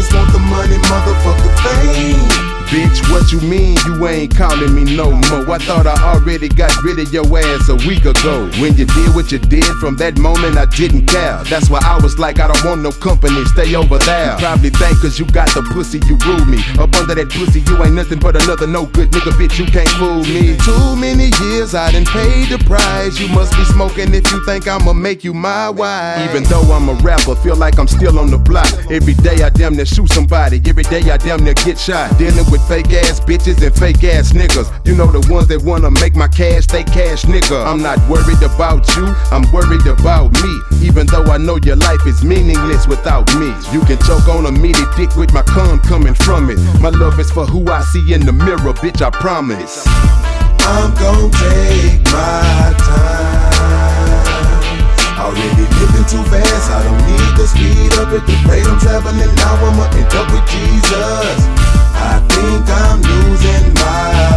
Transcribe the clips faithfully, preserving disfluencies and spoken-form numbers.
just want the money, motherfucker, fame. Bitch, what you mean you ain't calling me no more? I thought I already got rid of your ass a week ago. When you did what you did, from that moment I didn't care. That's why I was like, I don't want no company, stay over there. You probably think cause you got the pussy, you rule me. Up under that pussy, you ain't nothing but another no good nigga, bitch, you can't fool me. Too many years I done paid the price. You must be smoking if you think I'ma make you my wife. Even though I'm a rapper, feel like I'm still on the block. Every day I damn near shoot somebody, every day I damn near get shot. Dealing with fake ass bitches and fake ass niggas. You know the ones that wanna make my cash, they cash nigga. I'm not worried about you, I'm worried about me. Even though I know your life is meaningless without me. You can choke on a meaty dick with my cum coming from it. My love is for who I see in the mirror, bitch, I promise. I'm gon' take my time. Already living too fast, I don't need to speed up at the rate I'm traveling. Now I'ma end up with Jesus. I think I'm losing my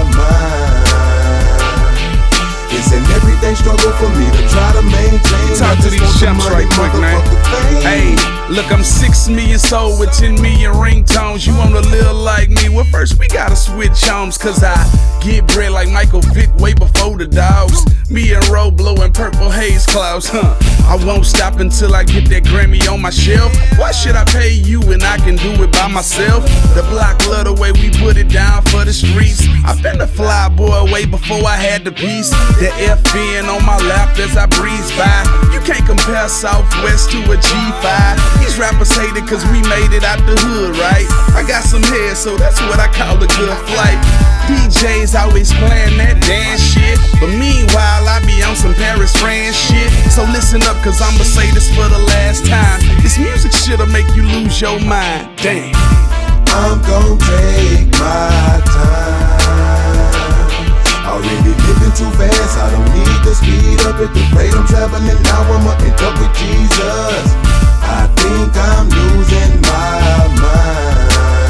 mind. It's an everyday struggle for me to try to maintain. Talk to these chumps right quick, man. Hey, look, I'm six million sold with ten million ringtones. You wanna live like me? Well, first we gotta switch homes, cause I get bread like Michael Vick way before the dogs. Me and Ro blowing purple haze clouds, huh? I won't stop until I get that Grammy on my shelf. Why should I pay you when I can do it by myself? The block love the way we put it down for the streets. I've been a fly boy way before I had the piece. The F N on my lap as I breeze by. You can't compare Southwest to a G five. These rappers hate it cause we made it out the hood, right? I got some hair, so that's what I call a good flight. D Js always playing that dance shit, but meanwhile I be on some Paris France shit. So listen up, cause I'ma say this for the last time. This music shit'll make you lose your mind. Damn. I'm gon' take my time. Already living too fast, I don't need to speed up at the rate I'm traveling. Now I'ma end up with Jesus. I think I'm losing my mind.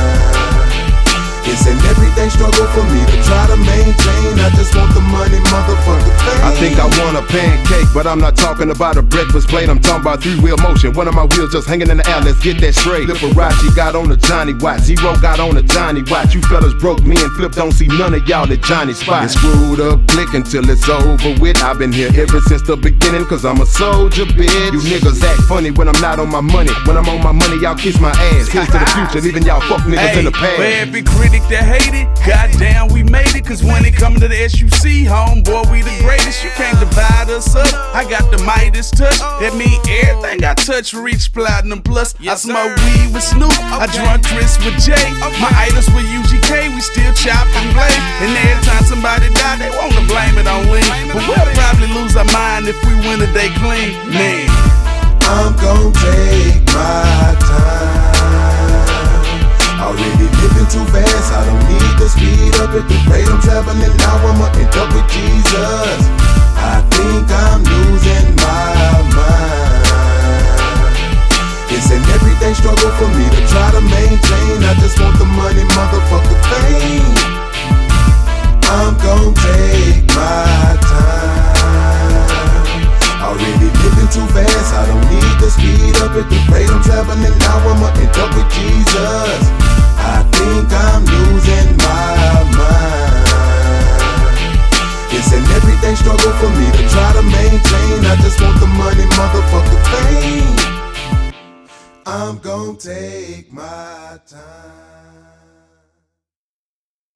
It's an everyday struggle for me to try to maintain. I just want the money, motherfucker, fame. I think I want a pancake, but I'm not talking about a breakfast plate. I'm talking about three-wheel motion. One of my wheels just hanging in the air, let's get that straight. Liberace got on a Johnny Watt, Zero got on a Johnny Watt. You fellas broke me and Flip, don't see none of y'all at Johnny's spot. It's screwed up, click until it's over with. I've been here ever since the beginning, cause I'm a soldier, bitch. You niggas act funny when I'm not on my money. When I'm on my money, y'all kiss my ass. Here's to the future, leaving y'all fuck niggas hey, in the past. For every critic that hate it, goddamn we made it. Cause when it come to the S U C, homeboy, we the greatest. You can't divide us up. I got the Midas touch. That mean everything I touch reach platinum plus. I smoke weed with Snoop, I drunk Chris with Jay. My idols with U G K, we still chop and play. And every time somebody die, they wanna blame it on Lean. But we'll probably lose our mind if we win a day clean. Man, I'm gon' take my time. Already living too fast, I don't need to speed up at the rate I'm traveling. Now I'ma end up with Jesus. I think I'm losing my mind. It's an everyday struggle for me to try to maintain. I just want the money, motherfucker, fame. I'm gon' take my time. Already living too fast, I don't need to speed up at the rate I'm traveling. Now I'ma end up with Jesus. I think I'm losing my mind. It's an everyday struggle for me to try to maintain. I just want the money, motherfucker, fame. I'm gon' take my time.